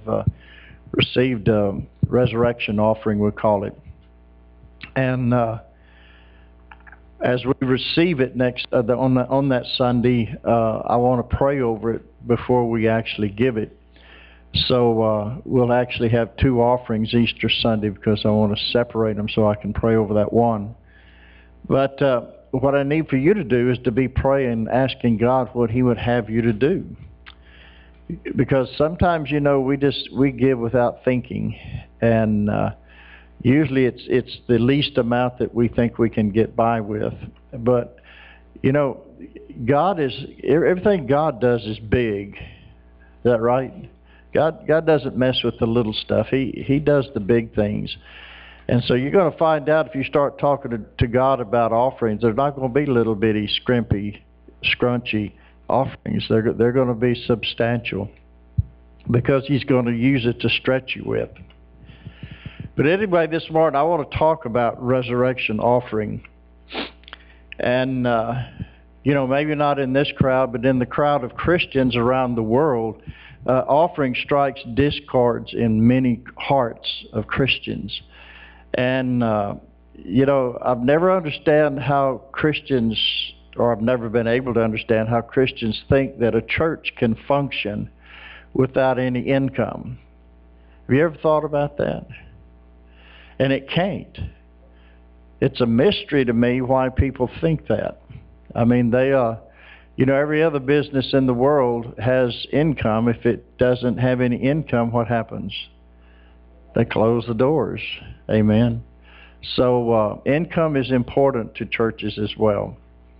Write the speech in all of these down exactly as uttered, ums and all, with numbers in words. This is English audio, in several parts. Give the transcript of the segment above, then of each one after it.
have uh, received a resurrection offering, we call it. And uh, as we receive it next uh, the, on, the, on that Sunday, uh, I want to pray over it before we actually give it. So uh, we'll actually have two offerings Easter Sunday because I want to separate them so I can pray over that one. But uh, what I need for you to do is to be praying, asking God what He would have you to do. Because sometimes, you know, we just, we give without thinking. And uh, usually it's, it's the least amount that we think we can get by with. But, you know, God is, everything God does is big. Is that right? God, God doesn't mess with the little stuff. He, he does the big things. And so you're going to find out if you start talking to, to God about offerings, they're not going to be little bitty, scrimpy, scrunchy offerings. They're, they're going to be substantial because He's going to use it to stretch you with. But anyway, this morning I want to talk about resurrection offering. And, uh, you know, maybe not in this crowd, but in the crowd of Christians around the world, Uh, offering strikes discords in many hearts of Christians. And, uh, you know, I've never understand how Christians, or I've never been able to understand how Christians think that a church can function without any income. Have you ever thought about that? And it can't. It's a mystery to me why people think that. I mean, they are... Uh, You know, every other business in the world has income. If it doesn't have any income, what happens? They close the doors. Amen. So uh, income is important to churches as well.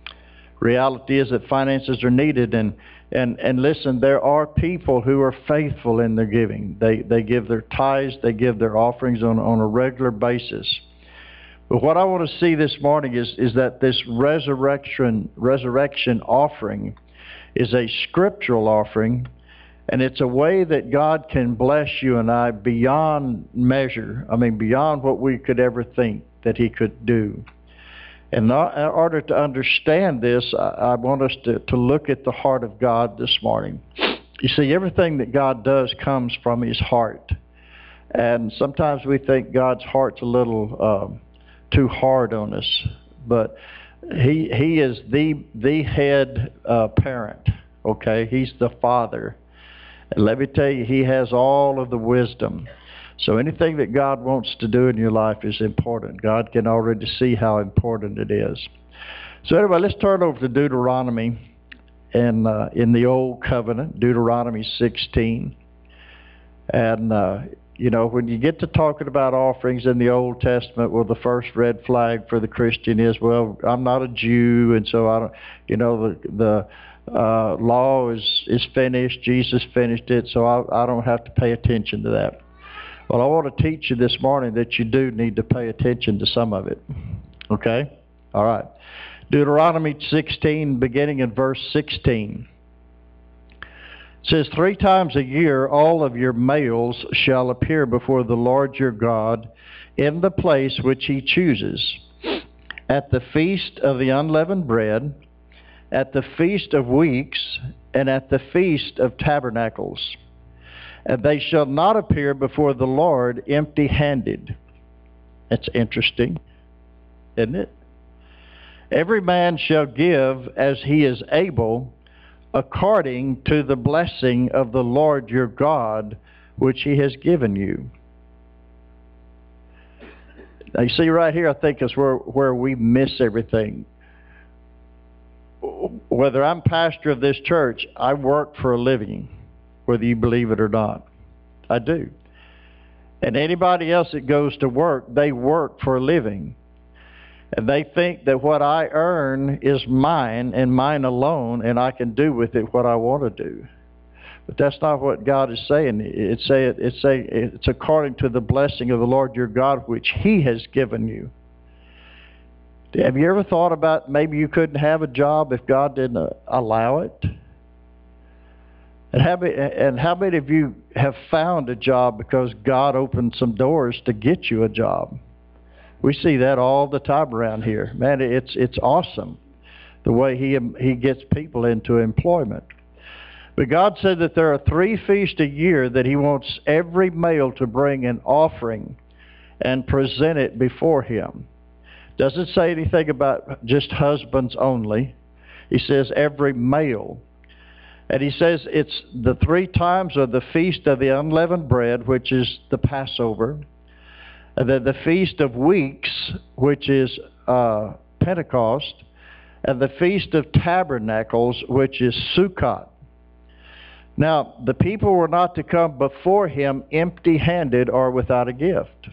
Reality is that finances are needed. And, and, and listen, there are people who are faithful in their giving. They, they give their tithes. They give their offerings on, on a regular basis. But what I want to see this morning is, is that this resurrection, resurrection offering is a scriptural offering, and it's a way that God can bless you and I beyond measure. I mean, beyond what we could ever think that He could do. And in order to understand this, I, I want us to, to look at the heart of God this morning. You see, everything that God does comes from His heart. And sometimes we think God's heart's a little... Um, too hard on us, but he he is the the head uh, parent. Okay, He's the Father, and let me tell you, He has all of the wisdom. So anything that God wants to do in your life is important. God can already see how important it is. So anyway, let's turn over to Deuteronomy, and uh, in the Old Covenant, Deuteronomy sixteen, and. Uh, You know, when you get to talking about offerings in the Old Testament, well, the first red flag for the Christian is, well, I'm not a Jew, and so I don't, you know, the the uh, law is is finished. Jesus finished it, so I, I don't have to pay attention to that. Well, I want to teach you this morning that you do need to pay attention to some of it. Okay? All right. Deuteronomy sixteen, beginning in verse sixteen. It says, three times a year all of your males shall appear before the Lord your God in the place which He chooses, at the feast of the unleavened bread, at the feast of weeks, and at the feast of tabernacles. And they shall not appear before the Lord empty-handed. That's interesting, isn't it? Every man shall give as he is able, according to the blessing of the Lord your God, which He has given you. Now you see right here, I think is where, where we miss everything. Whether I'm pastor of this church, I work for a living, whether you believe it or not. I do. And anybody else that goes to work, they work for a living. And they think that what I earn is mine and mine alone, and I can do with it what I want to do. But that's not what God is saying. It's say it's say it's according to the blessing of the Lord your God, which He has given you. Have you ever thought about maybe you couldn't have a job if God didn't allow it? And how many, and how many of you have found a job because God opened some doors to get you a job? We see that all the time around here. Man, it's it's awesome the way he he gets people into employment. But God said that there are three feasts a year that he wants every male to bring an offering and present it before him. Doesn't say anything about just husbands only. He says every male. And he says it's the three times of the Feast of the Unleavened Bread, which is the Passover, and then the Feast of Weeks, which is uh, Pentecost, and the Feast of Tabernacles, which is Sukkot. Now, the people were not to come before him empty-handed or without a gift.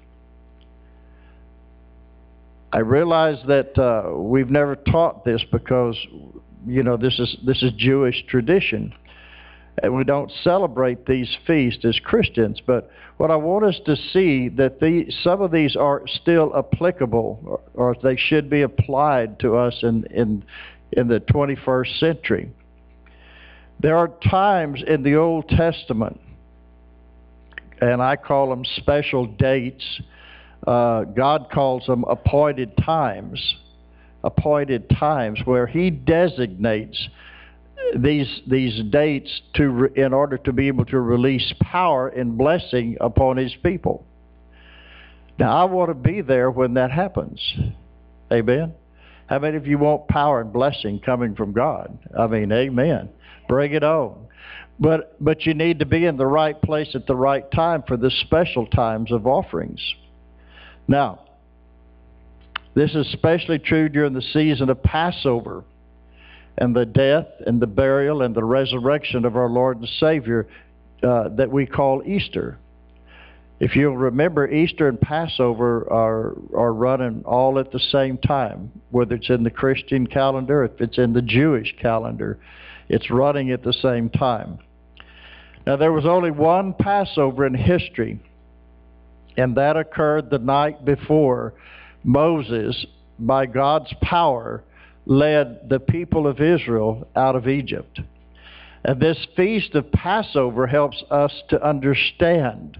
I realize that uh, we've never taught this because, you know, this is this is Jewish tradition, and we don't celebrate these feasts as Christians. But what I want us to see that the some of these are still applicable, or, or they should be applied to us in in in the twenty-first century. There are times in the Old Testament, and I call them special dates. Uh, God calls them appointed times, appointed times where he designates these these dates to re, in order to be able to release power and blessing upon his people. Now, I want to be there when that happens. Amen. How many of you want power and blessing coming from God? I mean, amen. Bring it on. But but you need to be in the right place at the right time for the special times of offerings. Now, this is especially true during the season of Passover and the death and the burial and the resurrection of our Lord and Savior uh, that we call Easter. If you'll remember, Easter and Passover are, are running all at the same time, whether it's in the Christian calendar, if it's in the Jewish calendar, it's running at the same time. Now, there was only one Passover in history, and that occurred the night before Moses, by God's power, led the people of Israel out of Egypt. And this feast of Passover helps us to understand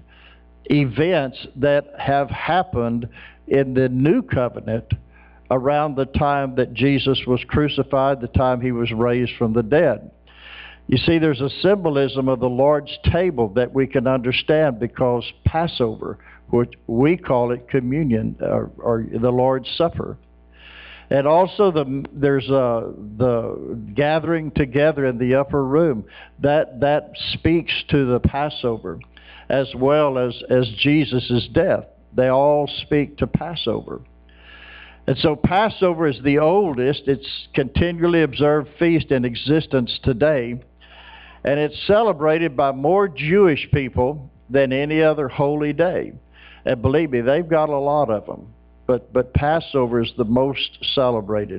events that have happened in the new covenant around the time that Jesus was crucified, the time he was raised from the dead. You see, there's a symbolism of the Lord's table that we can understand because Passover, which we call it communion, or, or the Lord's Supper. And also the, there's uh, the gathering together in the upper room. That, that speaks to the Passover, as well as, as Jesus' death. They all speak to Passover. And so Passover is the oldest, it's continually observed feast in existence today, and it's celebrated by more Jewish people than any other holy day. And believe me, they've got a lot of them, but, but Passover is the most celebrated.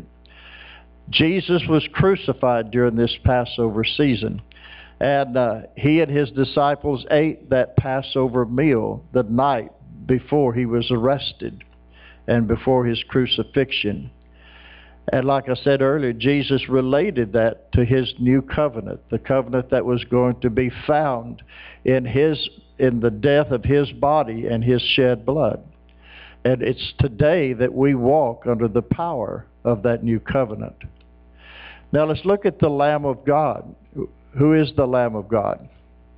Jesus was crucified during this Passover season, and uh, he and his disciples ate that Passover meal the night before he was arrested and before his crucifixion. And like I said earlier, Jesus related that to his new covenant, the covenant that was going to be found in his in the death of his body and his shed blood. And it's today that we walk under the power of that new covenant. Now let's look at the Lamb of God. Who is the Lamb of God?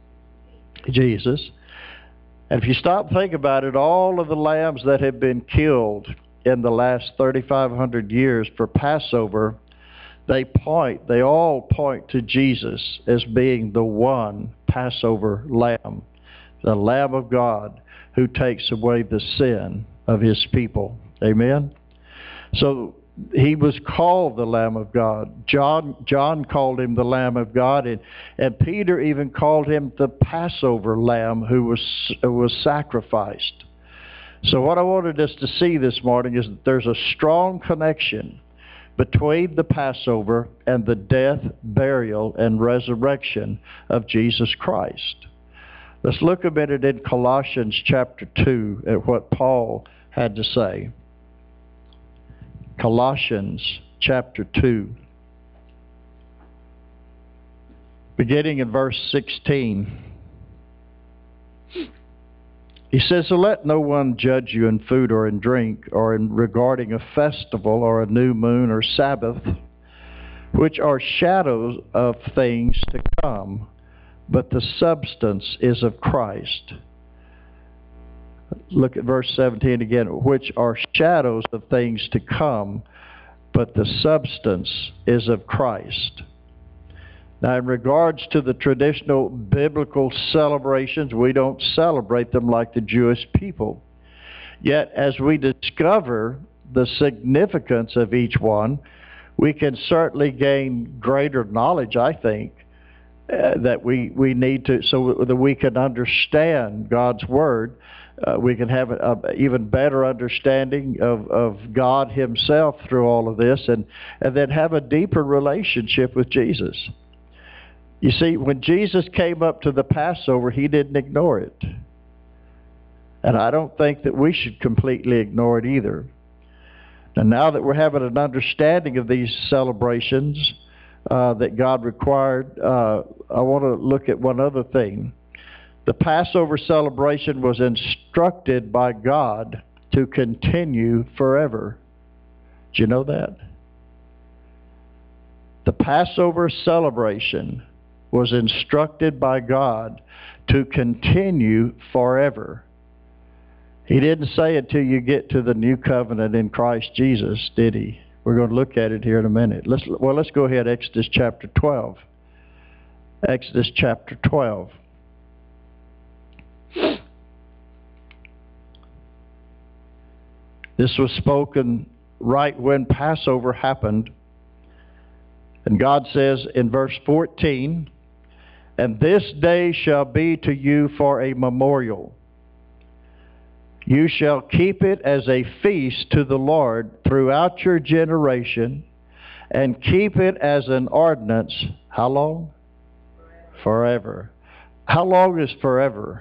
Jesus. And if you stop and think about it, all of the lambs that have been killed in the last thirty-five hundred years for Passover, they point, they all point to Jesus as being the one Passover lamb, the Lamb of God who takes away the sin of his people. Amen? So he was called the Lamb of God. John, John called him the Lamb of God, and, and Peter even called him the Passover Lamb who was, was sacrificed. So what I wanted us to see this morning is that there's a strong connection between the Passover and the death, burial, and resurrection of Jesus Christ. Let's look a minute in Colossians chapter two at what Paul had to say. Colossians chapter two, beginning in verse sixteen. He says, "So let no one judge you in food or in drink, or in regarding a festival or a new moon or Sabbath, which are shadows of things to come, but the substance is of Christ. Look at verse seventeen again, which are shadows of things to come, but the substance is of Christ. Now, in regards to the traditional biblical celebrations, we don't celebrate them like the Jewish people. Yet, as we discover the significance of each one, we can certainly gain greater knowledge, I think, uh, that we, we need to, so that we can understand God's Word. Uh, we can have an even better understanding of, of God Himself through all of this, and, and then have a deeper relationship with Jesus. You see, when Jesus came up to the Passover, He didn't ignore it. And I don't think that we should completely ignore it either. And now that we're having an understanding of these celebrations uh, that God required, uh, I want to look at one other thing. The Passover celebration was instructed by God to continue forever. Did you know that? The Passover celebration was instructed by God to continue forever. He didn't say until you get to the new covenant in Christ Jesus, did He? We're going to look at it here in a minute. Let's, well, let's go ahead, Exodus chapter twelve. Exodus chapter twelve. This was spoken right when Passover happened. And God says in verse fourteen, "And this day shall be to you for a memorial. You shall keep it as a feast to the Lord throughout your generation, and keep it as an ordinance." How long? Forever. Forever. How long is forever?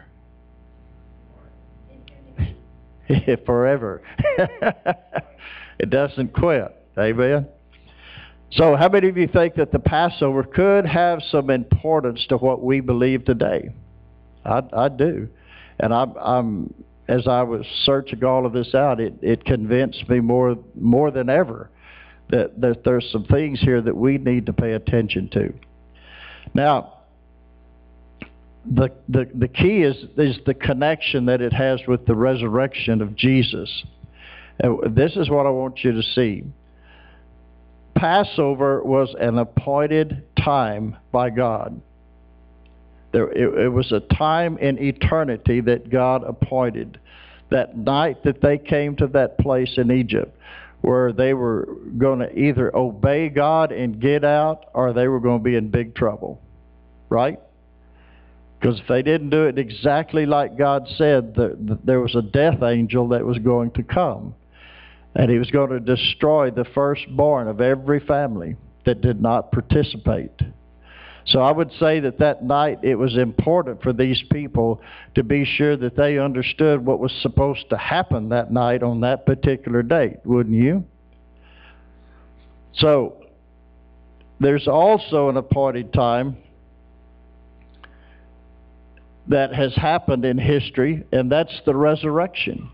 Forever. It doesn't quit. Amen. So how many of you think that the Passover could have some importance to what we believe today? I, I do. And I'm, I'm, as I was searching all of this out, it, it convinced me more, more than ever that, that there's some things here that we need to pay attention to. Now, The, the, the key is, is the connection that it has with the resurrection of Jesus. And this is what I want you to see. Passover was an appointed time by God. There, it, it was a time in eternity that God appointed. That night that they came to that place in Egypt where they were going to either obey God and get out, or they were going to be in big trouble. Right? Because if they didn't do it exactly like God said, the, the, there was a death angel that was going to come. And he was going to destroy the firstborn of every family that did not participate. So I would say that that night it was important for these people to be sure that they understood what was supposed to happen that night on that particular date, wouldn't you? So there's also an appointed time that has happened in history, and that's the resurrection.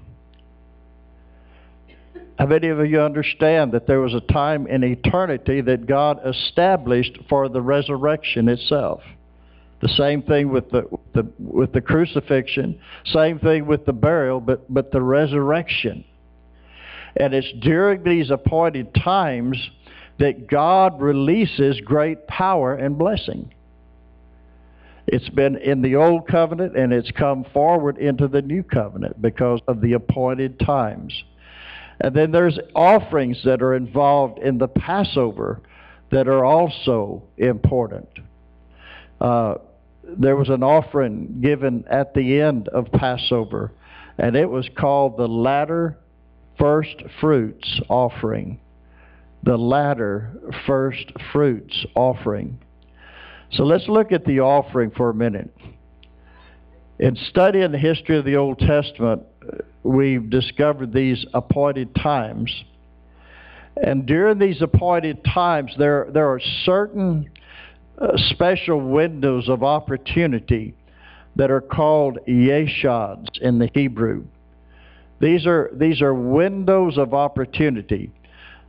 How many of you understand that there was a time in eternity that God established for the resurrection itself? The same thing with the, the with the crucifixion, same thing with the burial, but, but the resurrection. And it's during these appointed times that God releases great power and blessing. It's been in the old covenant, and it's come forward into the new covenant because of the appointed times. And then there's offerings that are involved in the Passover that are also important. Uh, there was an offering given at the end of Passover, and it was called the latter first fruits offering. The latter first fruits offering. So let's look at the offering for a minute. In studying the history of the Old Testament, we've discovered these appointed times. And during these appointed times, there, there are certain uh, special windows of opportunity that are called yeshads in the Hebrew. These are, these are windows of opportunity.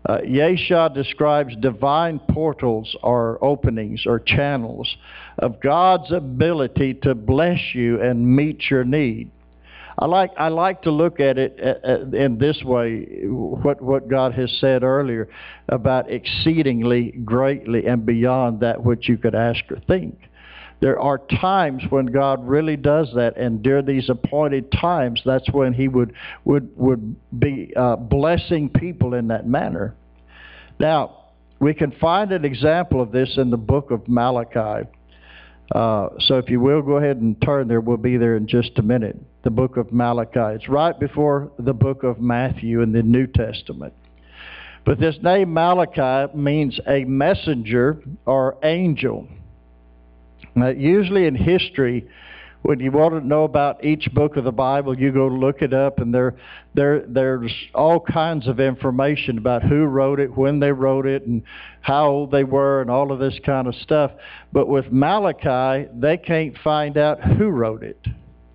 Uh, Yeshua describes divine portals or openings or channels of God's ability to bless you and meet your need. I like I like to look at it in this way, what, what God has said earlier about exceedingly greatly and beyond that which you could ask or think. There are times when God really does that, and during these appointed times, that's when he would, would, would be uh, blessing people in that manner. Now, we can find an example of this in the book of Malachi. Uh, so if you will, go ahead and turn there. We'll be there in just a minute. The book of Malachi. It's right before the book of Matthew in the New Testament. But this name Malachi means a messenger or angel. Now, usually in history, when you want to know about each book of the Bible, you go look it up, and there, there, there's all kinds of information about who wrote it, when they wrote it, and how old they were, and all of this kind of stuff. But with Malachi, they can't find out who wrote it.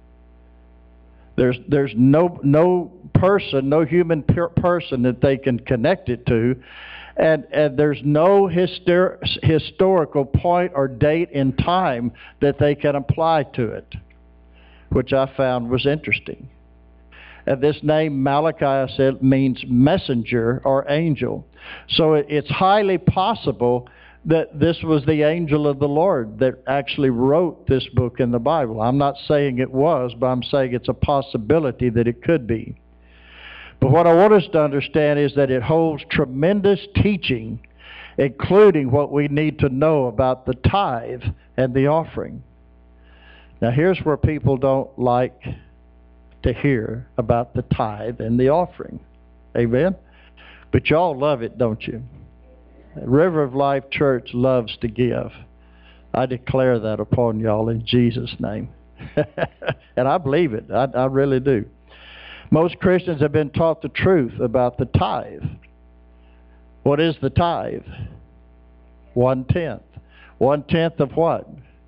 There's, there's no, no person, no human per person that they can connect it to. And, and there's no histor historical point or date in time that they can apply to it, which I found was interesting. And this name Malachi, I said, means messenger or angel. So it, it's highly possible that this was the angel of the Lord that actually wrote this book in the Bible. I'm not saying it was, but I'm saying it's a possibility that it could be. But what I want us to understand is that it holds tremendous teaching, including what we need to know about the tithe and the offering. Now here's where people don't like to hear about the tithe and the offering. Amen? But y'all love it, don't you? River of Life Church loves to give. I declare that upon y'all in Jesus' name. And I believe it. I, I really do. Most Christians have been taught the truth about the tithe. What is the tithe? One-tenth. One-tenth of what?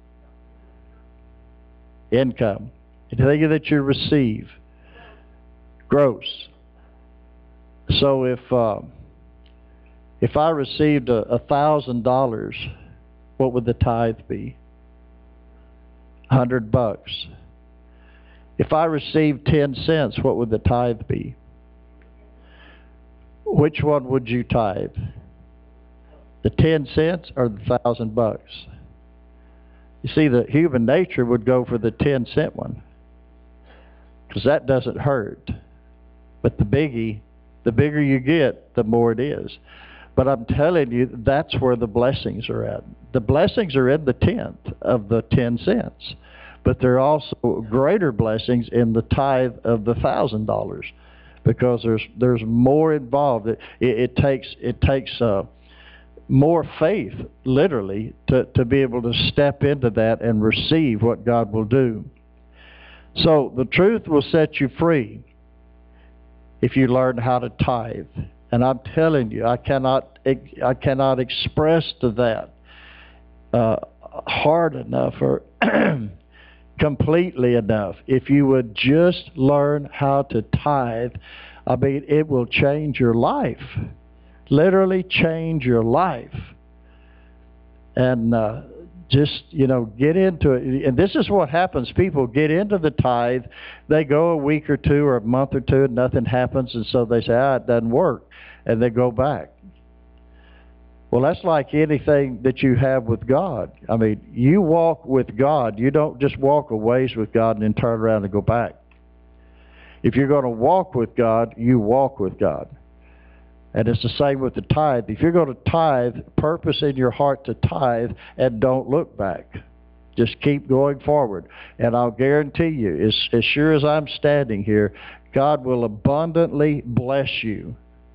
Income. Anything that you receive. Gross. So if uh, if I received a, a thousand dollars, what would the tithe be? A hundred bucks. If I received ten cents, what would the tithe be? Which one would you tithe? The ten cents or the thousand bucks? You see, the human nature would go for the ten cent one, because that doesn't hurt. But the biggie, the bigger you get, the more it is. But I'm telling you, that's where the blessings are at. The blessings are in the tenth of the ten cents. But there are also greater blessings in the tithe of the thousand dollars, because there's there's more involved. It, it, it takes it takes uh, more faith, literally, to to be able to step into that and receive what God will do. So the truth will set you free if you learn how to tithe. And I'm telling you, I cannot I cannot express to that uh, hard enough or completely enough. If you would just learn how to tithe, I mean, it will change your life. Literally change your life. And uh, just, you know, get into it. And this is what happens. People get into the tithe. They go a week or two or a month or two and nothing happens. And so they say, ah, it doesn't work. And they go back. Well, that's like anything that you have with God. I mean, you walk with God. You don't just walk a ways with God and then turn around and go back. If you're going to walk with God, you walk with God. And it's the same with the tithe. If you're going to tithe, purpose in your heart to tithe and don't look back. Just keep going forward. And I'll guarantee you, as, as sure as I'm standing here, God will abundantly bless you.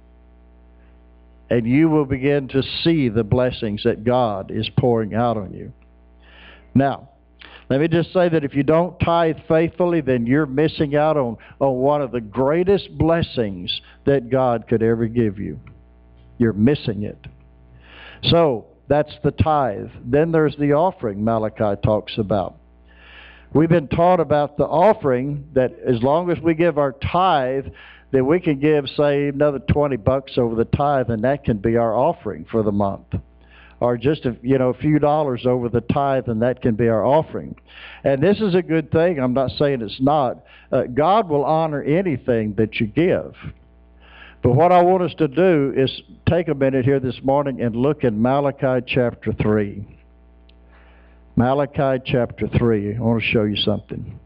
And you will begin to see the blessings that God is pouring out on you. Now, let me just say that if you don't tithe faithfully, then you're missing out on, on one of the greatest blessings that God could ever give you. You're missing it. So, that's the tithe. Then there's the offering Malachi talks about. We've been taught about the offering, that as long as we give our tithe, that we can give, say, another twenty bucks over the tithe, and that can be our offering for the month. Or just a, you know, a few dollars over the tithe, and that can be our offering. And this is a good thing. I'm not saying it's not. Uh, God will honor anything that you give. But what I want us to do is take a minute here this morning and look at Malachi chapter three. Malachi chapter three. I want to show you something.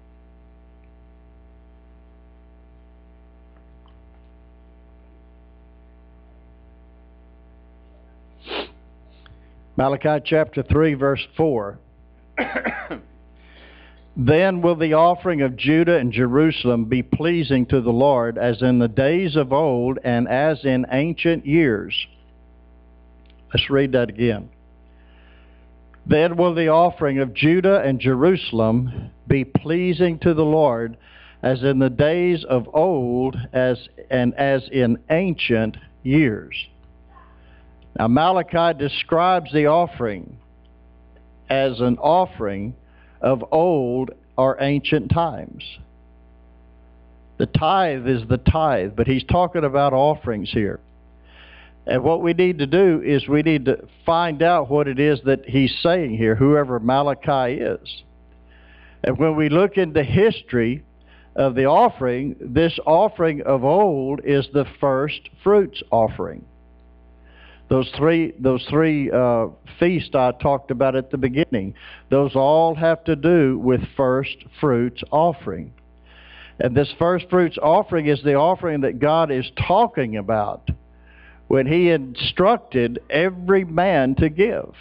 Malachi chapter three, verse four. Then will the offering of Judah and Jerusalem be pleasing to the Lord, as in the days of old and as in ancient years. Let's read that again. Then will the offering of Judah and Jerusalem be pleasing to the Lord, as in the days of old as and as in ancient years. Now Malachi describes the offering as an offering of old or ancient times. The tithe is the tithe, but he's talking about offerings here. And what we need to do is we need to find out what it is that he's saying here, whoever Malachi is. And when we look into history of the offering, this offering of old is the first fruits offering. Those three, those three uh, feasts I talked about at the beginning, those all have to do with first fruits offering. And this first fruits offering is the offering that God is talking about when he instructed every man to give.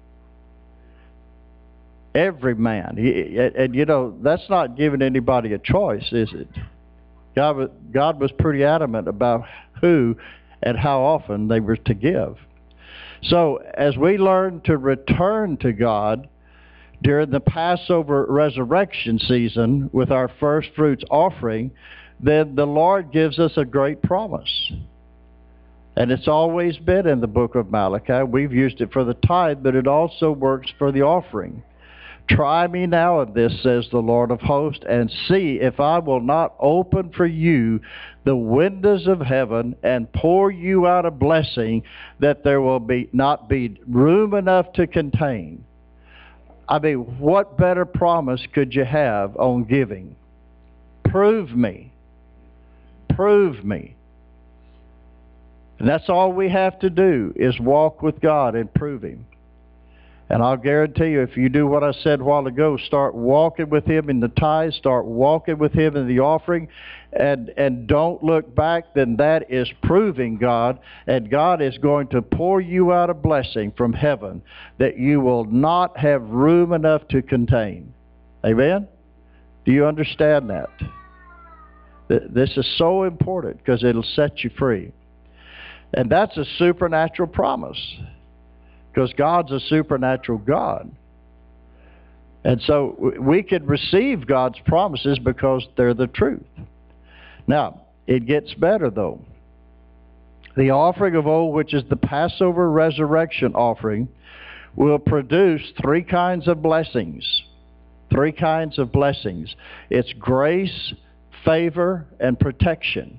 Every man. He, and, and you know, that's not giving anybody a choice, is it? God, God was pretty adamant about who and how often they were to give. So as we learn to return to God during the Passover resurrection season with our first fruits offering, then the Lord gives us a great promise. And it's always been in the book of Malachi. We've used it for the tithe, but it also works for the offering. Try me now in this, says the Lord of hosts, and see if I will not open for you the windows of heaven and pour you out a blessing that there will be not be room enough to contain. I mean, what better promise could you have on giving? Prove me. Prove me. And that's all we have to do is walk with God and prove him. And I'll guarantee you, if you do what I said a while ago, start walking with him in the tithe, start walking with him in the offering, and, and don't look back, then that is proving God, and God is going to pour you out a blessing from heaven that you will not have room enough to contain. Amen? Do you understand that? This is so important because it'll set you free. And that's a supernatural promise, because God's a supernatural God. And so we can receive God's promises because they're the truth. Now, it gets better though. The offering of old, which is the Passover resurrection offering, will produce three kinds of blessings. Three kinds of blessings. It's grace, favor, and protection.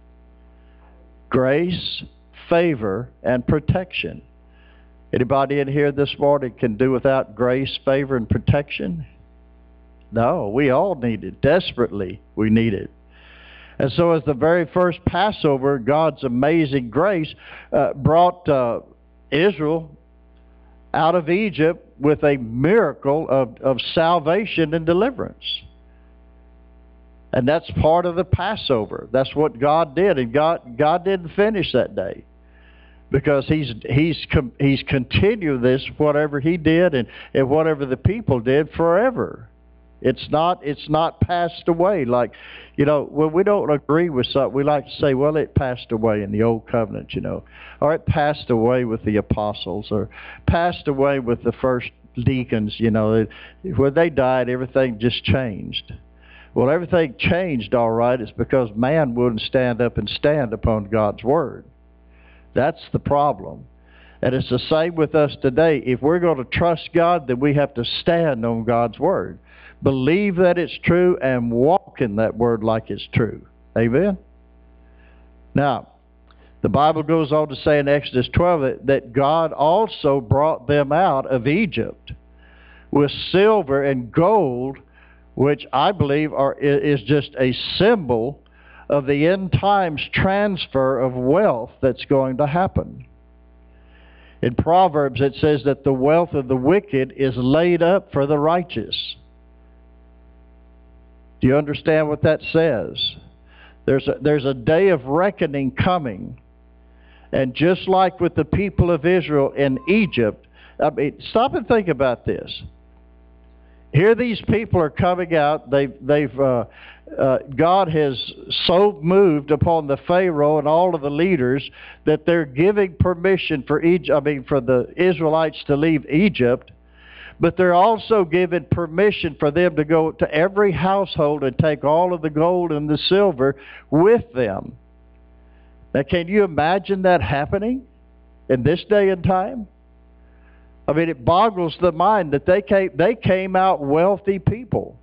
Grace, favor, and protection. Anybody in here this morning can do without grace, favor, and protection? No, we all need it. Desperately, we need it. And so as the very first Passover, God's amazing grace uh, brought uh, Israel out of Egypt with a miracle of, of salvation and deliverance. And that's part of the Passover. That's what God did. And God, God didn't finish that day, because he's he's he's continued this, whatever he did and, and whatever the people did, forever. It's not it's not passed away. Like, you know, when we don't agree with something, we like to say, well, it passed away in the old covenant, you know, or it passed away with the apostles, or passed away with the first deacons, you know. When they died, everything just changed. Well, everything changed, all right. It's because man wouldn't stand up and stand upon God's word. That's the problem. And it's the same with us today. If we're going to trust God, then we have to stand on God's word. Believe that it's true and walk in that word like it's true. Amen? Now, the Bible goes on to say in Exodus twelve that, that God also brought them out of Egypt with silver and gold, which I believe are, is just a symbol of the end times transfer of wealth that's going to happen. In Proverbs it says that the wealth of the wicked is laid up for the righteous. Do you understand what that says? There's a, there's a day of reckoning coming. And just like with the people of Israel in Egypt, I mean, stop and think about this. Here these people are coming out. They've, they've, uh, uh, God has so moved upon the Pharaoh and all of the leaders that they're giving permission for Egypt, I mean, for the Israelites to leave Egypt, but they're also giving permission for them to go to every household and take all of the gold and the silver with them. Now, can you imagine that happening in this day and time? I mean, it boggles the mind that they came, they came out wealthy people.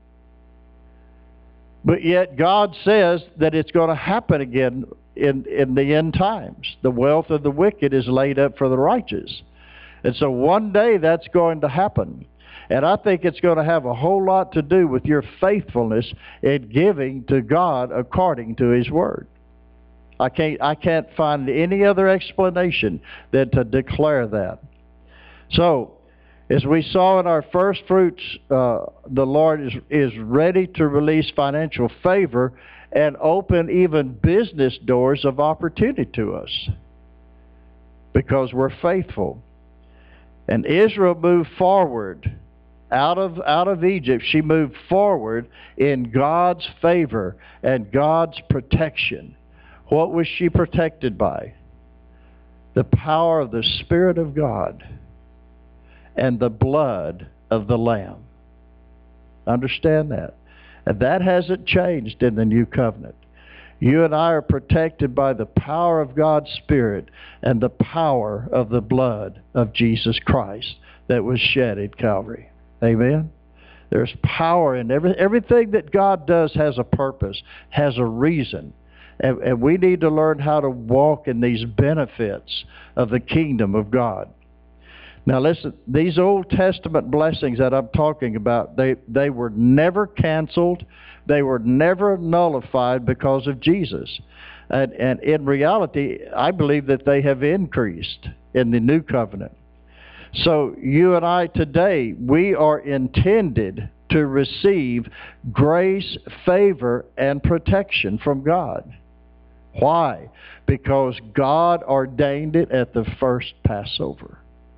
But yet God says that it's going to happen again in, in the end times. The wealth of the wicked is laid up for the righteous. And so one day that's going to happen. And I think it's going to have a whole lot to do with your faithfulness in giving to God according to His Word. I can't, I can't find any other explanation than to declare that. So, as we saw in our first fruits, uh, the Lord is, is ready to release financial favor and open even business doors of opportunity to us because we're faithful. And Israel moved forward out of, out of Egypt. She moved forward in God's favor and God's protection. What was she protected by? The power of the Spirit of God and the blood of the Lamb. Understand that. And that hasn't changed in the new covenant. You and I are protected by the power of God's Spirit and the power of the blood of Jesus Christ that was shed at Calvary. Amen? There's power in every, everything that God does has a purpose, has a reason. And, and we need to learn how to walk in these benefits of the kingdom of God. Now listen, these Old Testament blessings that I'm talking about, they, they were never canceled. They were never nullified because of Jesus. And, and in reality, I believe that they have increased in the new covenant. So you and I today, we are intended to receive grace, favor, and protection from God. Why? Because God ordained it at the first Passover.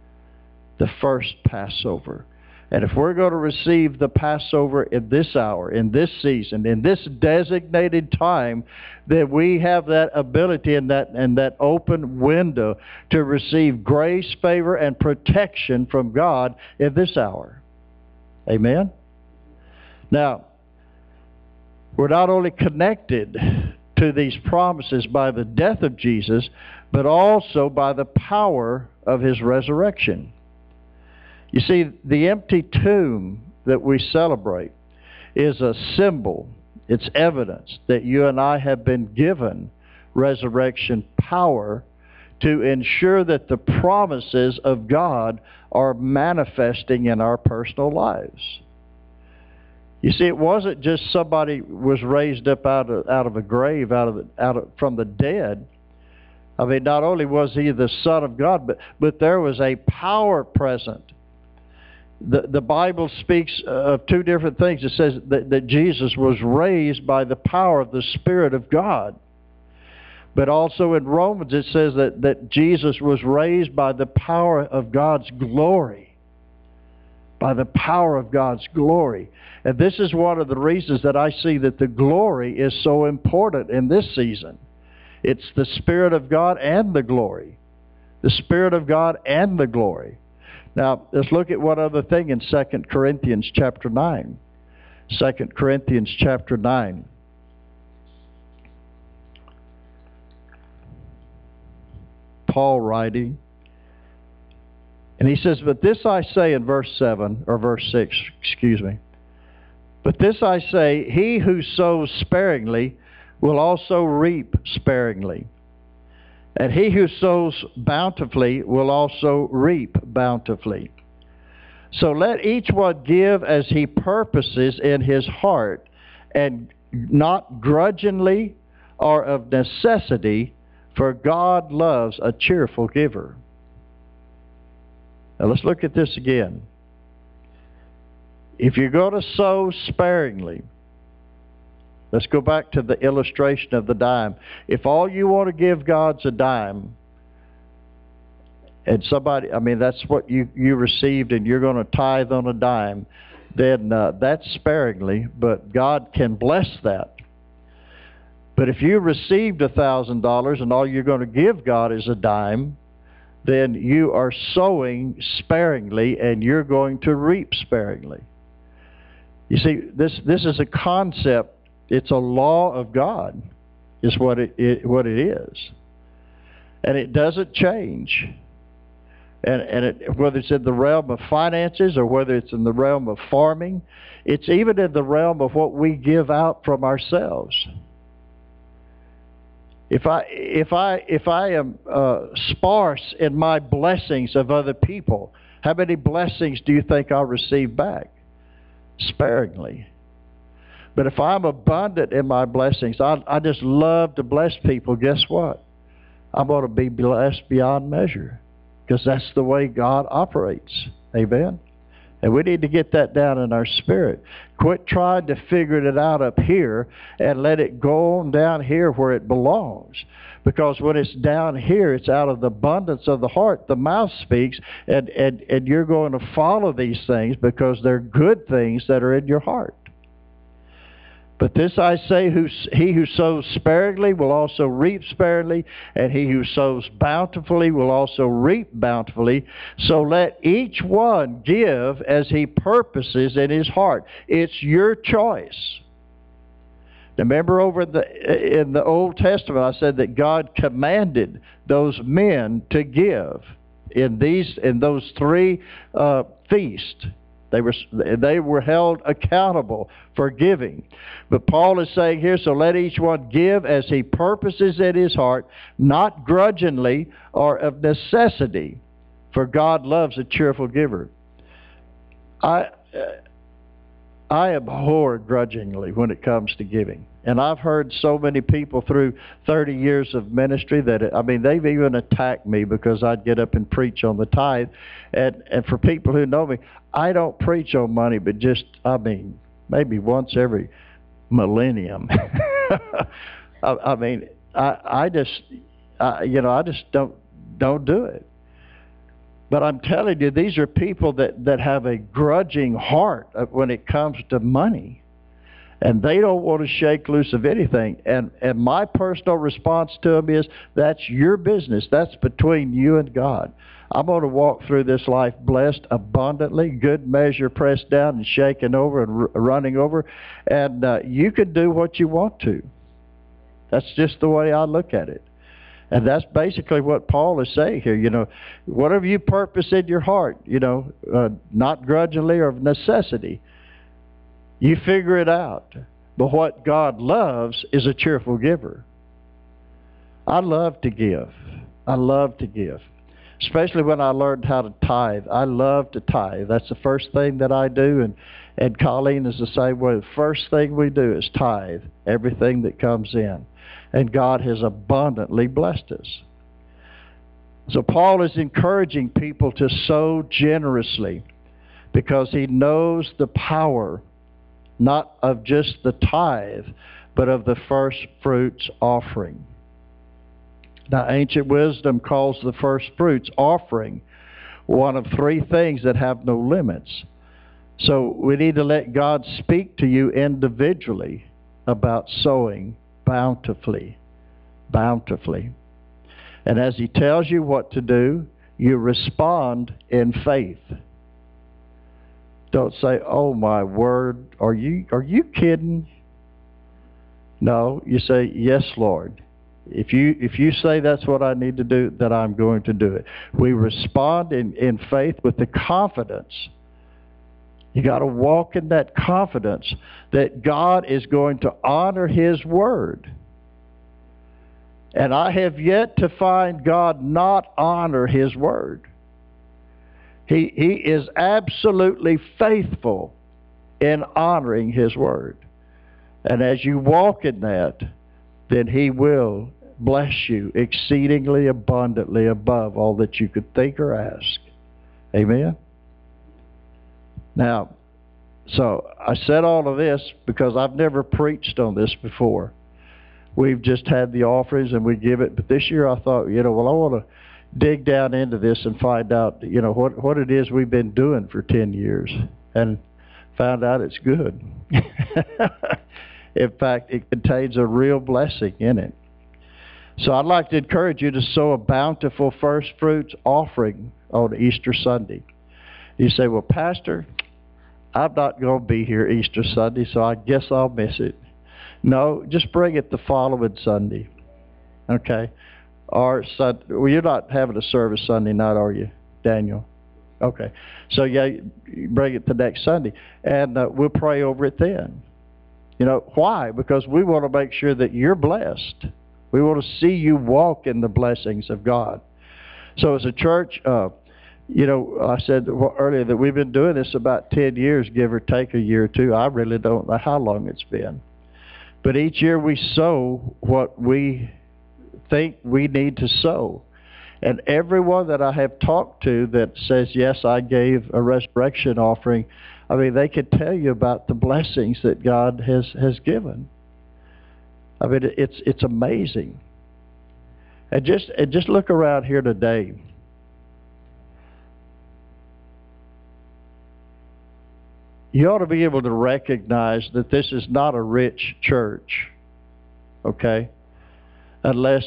The first Passover. And if we're going to receive the Passover in this hour, in this season, in this designated time, then we have that ability and that, and that open window to receive grace, favor, and protection from God in this hour. Amen? Now, we're not only connected to these promises by the death of Jesus, but also by the power of His resurrection. You see, the empty tomb that we celebrate is a symbol, it's evidence that you and I have been given resurrection power to ensure that the promises of God are manifesting in our personal lives. You see, it wasn't just somebody was raised up out of, out of a grave, out of, the, out of from the dead. I mean, not only was He the Son of God, but, but there was a power present. The, the Bible speaks of two different things. It says that, that Jesus was raised by the power of the Spirit of God. But also in Romans it says that, that Jesus was raised by the power of God's glory. By the power of God's glory. And this is one of the reasons that I see that the glory is so important in this season. It's the Spirit of God and the glory. The Spirit of God and the glory. Now, let's look at one other thing in Second Corinthians chapter nine. Second Corinthians chapter nine. Paul writing. And he says, but this I say in verse seven, or verse six, excuse me. But this I say, he who sows sparingly will also reap sparingly. And he who sows bountifully will also reap bountifully. So let each one give as he purposes in his heart, and not grudgingly or of necessity, for God loves a cheerful giver. Now let's look at this again. If you're going to sow sparingly, let's go back to the illustration of the dime. If all you want to give God's a dime, and somebody, I mean, that's what you, you received, and you're going to tithe on a dime, then uh, that's sparingly, but God can bless that. But if you received a thousand dollars and all you're going to give God is a dime, then you are sowing sparingly and you're going to reap sparingly. You see, this this is a concept. It's a law of God, is what it, it what it is, and it doesn't change. And and it, whether it's in the realm of finances or whether it's in the realm of farming, it's even in the realm of what we give out from ourselves. If I if I if I am uh, sparse in my blessings of other people, how many blessings do you think I'll receive back? Sparingly. But if I'm abundant in my blessings, I, I just love to bless people, guess what? I'm going to be blessed beyond measure, because that's the way God operates. Amen? And we need to get that down in our spirit. Quit trying to figure it out up here and let it go on down here where it belongs. Because when it's down here, it's out of the abundance of the heart. The mouth speaks, and, and, and you're going to follow these things because they're good things that are in your heart. But this I say, who, he who sows sparingly will also reap sparingly, and he who sows bountifully will also reap bountifully. So let each one give as he purposes in his heart. It's your choice. Now remember over the, in the Old Testament, I said that God commanded those men to give in these in those three uh, feasts. They were, they were held accountable for giving. But Paul is saying here, so let each one give as he purposes in his heart, not grudgingly or of necessity, for God loves a cheerful giver. I, I abhor grudgingly when it comes to giving. And I've heard so many people through thirty years of ministry that, I mean, they've even attacked me because I'd get up and preach on the tithe. And, and for people who know me, I don't preach on money, but just, I mean, maybe once every millennium. I, I mean, I, I just, I, you know, I just don't, don't do it. But I'm telling you, these are people that, that have a grudging heart when it comes to money. And they don't want to shake loose of anything. And, and my personal response to them is, that's your business. That's between you and God. I'm going to walk through this life blessed abundantly, good measure pressed down and shaken over and r running over. And uh, you can do what you want to. That's just the way I look at it. And that's basically what Paul is saying here. You know, whatever you purpose in your heart, you know, uh, not grudgingly or of necessity, you figure it out. But what God loves is a cheerful giver. I love to give. I love to give. Especially when I learned how to tithe. I love to tithe. That's the first thing that I do. And, and Colleen is the same way. The first thing we do is tithe everything that comes in. And God has abundantly blessed us. So Paul is encouraging people to sow generously because he knows the power, not of just the tithe, but of the first fruits offering. Now, ancient wisdom calls the first fruits offering one of three things that have no limits. So we need to let God speak to you individually about sowing bountifully, bountifully. And as he tells you what to do, you respond in faith. Don't say, oh my word, are you, are you kidding? No, you say, yes, Lord. If you, if you say that's what I need to do, then I'm going to do it. We respond in, in faith with the confidence. You got to walk in that confidence that God is going to honor his word. And I have yet to find God not honor His word. He, he is absolutely faithful in honoring His word. And as you walk in that, then He will bless you exceedingly abundantly above all that you could think or ask. Amen? Now, so I said all of this because I've never preached on this before. We've just had the offerings and we give it. But this year I thought, you know, well, I want to dig down into this and find out, you know, what, what it is we've been doing for ten years. And found out it's good. In fact, it contains a real blessing in it. So I'd like to encourage you to sow a bountiful first fruits offering on Easter Sunday. You say, well, Pastor, I'm not going to be here Easter Sunday, so I guess I'll miss it. No, just bring it the following Sunday. Okay? Or, well, you're not having a service Sunday night, are you, Daniel? Okay. So, yeah, you bring it the next Sunday, and uh, we'll pray over it then. You know, why? Because we want to make sure that you're blessed. We want to see you walk in the blessings of God. So as a church, uh, you know, I said earlier that we've been doing this about ten years, give or take a year or two. I really don't know how long it's been. But each year we sow what we think we need to sow. And everyone that I have talked to that says, yes, I gave a resurrection offering, I mean, they could tell you about the blessings that God has, has given. I mean, it's, it's amazing. And just, and just look around here today. You ought to be able to recognize that this is not a rich church, okay? Unless,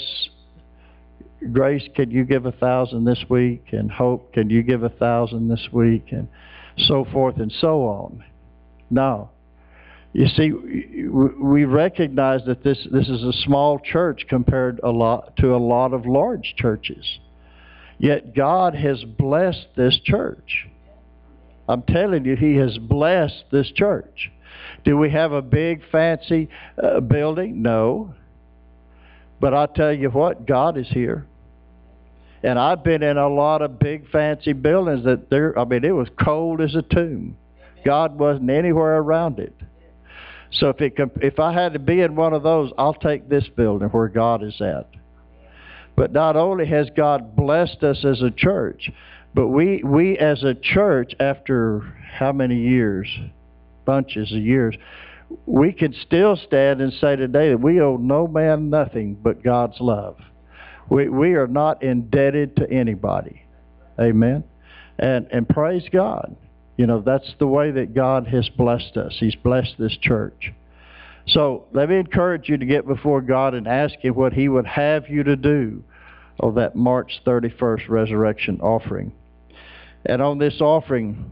Grace, can you give a thousand this week? And Hope, can you give a thousand this week? And so forth and so on. No. You see, we recognize that this, this is a small church compared a lot to a lot of large churches. Yet God has blessed this church. I'm telling you, He has blessed this church. Do we have a big, fancy uh, building? No. But I tell you what, God is here. And I've been in a lot of big, fancy buildings that there, I mean, it was cold as a tomb. God wasn't anywhere around it. So if, it, if I had to be in one of those, I'll take this building where God is at. But not only has God blessed us as a church, but we, we as a church, after how many years, bunches of years, we can still stand and say today that we owe no man nothing but God's love. We, we are not indebted to anybody. Amen? And, and praise God. You know, that's the way that God has blessed us. He's blessed this church. So let me encourage you to get before God and ask Him what He would have you to do on that March thirty-first resurrection offering. And on this offering,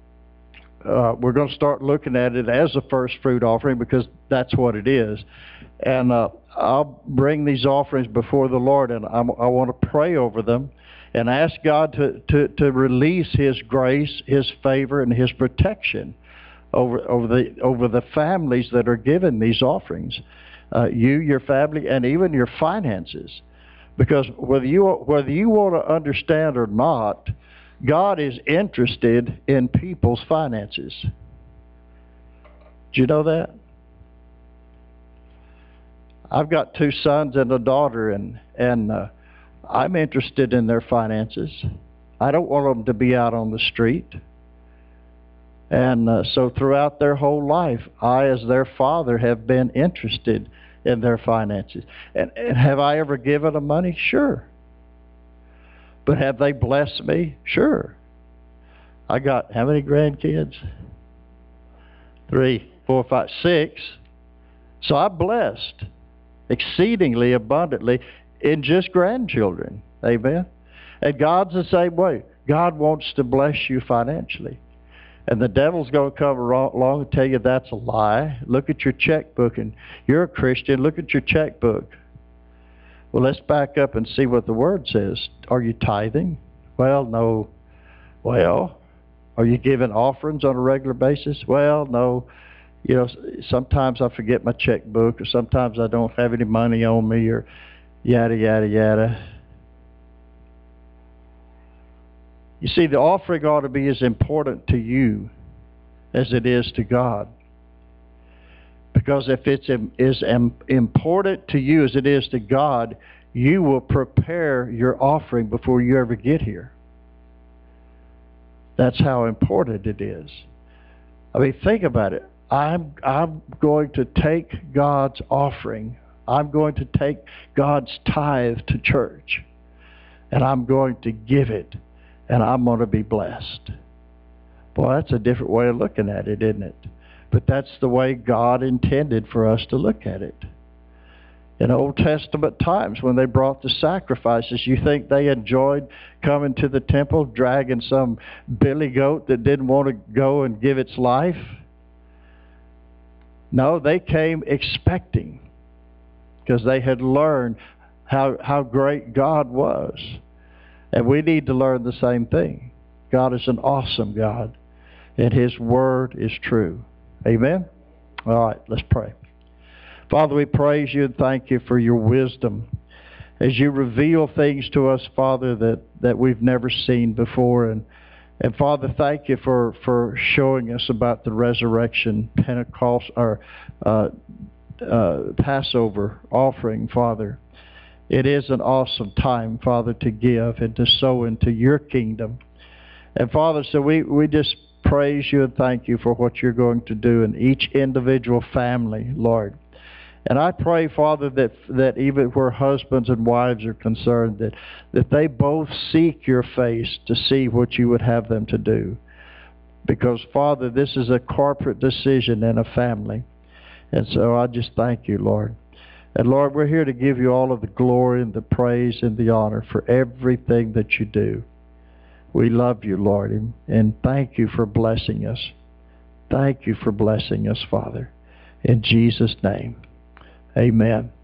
uh, we're going to start looking at it as a first fruit offering because that's what it is. And uh, I'll bring these offerings before the Lord, and I'm, I want to pray over them and ask God to, to, to release His grace, His favor, and His protection over, over, the, over the families that are given these offerings. Uh, you, your family, and even your finances. Because whether you, whether you want to understand or not, God is interested in people's finances. Do you know that? I've got two sons and a daughter, and, and uh, I'm interested in their finances. I don't want them to be out on the street. And uh, so throughout their whole life, I, as their father, have been interested in their finances. And, and have I ever given them money? Sure. But have they blessed me? Sure. I got how many grandkids? Three, four, five, six. So I'm blessed exceedingly abundantly in just grandchildren. Amen? And God's the same way. God wants to bless you financially. And the devil's going to come along and tell you that's a lie. Look at your checkbook, and you're a Christian. Look at your checkbook. Well, let's back up and see what the Word says. Are you tithing? Well, no. Well, are you giving offerings on a regular basis? Well, no. You know, sometimes I forget my checkbook, or sometimes I don't have any money on me, or, yada, yada, yada. You see, the offering ought to be as important to you as it is to God. Because if it's as important to you as it is to God, you will prepare your offering before you ever get here. That's how important it is. I mean, think about it. I'm, I'm going to take God's offering. I'm going to take God's tithe to church. And I'm going to give it. And I'm going to be blessed. Boy, that's a different way of looking at it, isn't it? But that's the way God intended for us to look at it. In Old Testament times, when they brought the sacrifices, you think they enjoyed coming to the temple, dragging some billy goat that didn't want to go and give its life? No, they came expecting, because they had learned how, how great God was. And we need to learn the same thing. God is an awesome God, and His Word is true. Amen? All right, let's pray. Father, we praise you and thank you for your wisdom as you reveal things to us, Father, that, that we've never seen before. And, and Father, thank you for, for showing us about the resurrection, Pentecost, or uh, uh, Passover offering, Father. It is an awesome time, Father, to give and to sow into your kingdom. And Father, so we, we just praise you and thank you for what you're going to do in each individual family, Lord. And I pray, Father, that that even where husbands and wives are concerned, that, that they both seek your face to see what you would have them to do. Because, Father, this is a corporate decision in a family. And so I just thank you, Lord. And Lord, we're here to give you all of the glory and the praise and the honor for everything that you do. We love you, Lord, and, and thank you for blessing us. Thank you for blessing us, Father. In Jesus' name, amen.